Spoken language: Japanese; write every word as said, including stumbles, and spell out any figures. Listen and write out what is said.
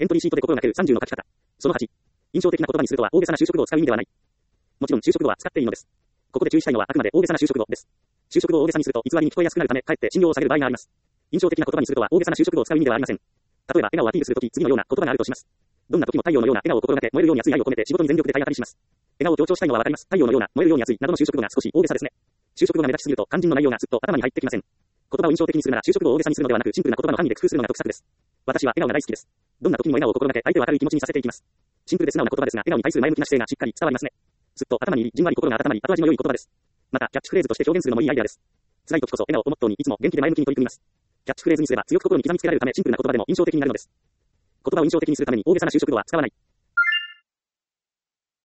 エントリーシートで心がけるさんじゅうの書き方。そのはち。印象的な言葉にするとは大げさな修飾語を使う意味ではない。もちろん修飾語は使っていいのです。ここで注意したいのはあくまで大げさな修飾語です。修飾語を大げさにすると偽りに聞こえやすくなるため、かえって信用を下げる場合があります。印象的な言葉にするとは大げさな修飾語を使う意味ではありません。例えば、笑顔をアピールするとき、次のような言葉があるとします。どんな時も太陽のような笑顔を心がけ、燃えるように熱い愛を込めて仕事に全力で体当たりします。笑顔を強調したいのはわかります。太陽のような、燃えるように熱い、などの修飾語が少し大げさですね。修飾語が目立ちすぎると、肝心の内容がすっと頭に入ってきません。言葉を印象的にするなら修飾語を大げさにするのではなく、シンプルな言葉の範囲で工夫するのが得策です。私は笑顔が大好きです。どんな時にも笑顔を心がけ、相手を明るい気持ちにさせていきます。シンプルで素直な言葉ですが、笑顔に対する前向きな姿勢がしっかり伝わりますね。すっと頭に入り、じんわり心が温まり、後味の良い言葉です。また、キャッチフレーズとして表現するのもいいアイデアです。辛い時こそ笑顔をモットーにいつも元気で前向きに取り組みます。キャッチフレーズにすれば強く心に刻みつけられるためシンプルな言葉でも印象的になるのです。言葉を印象的にするために大げさな修飾語は使わない。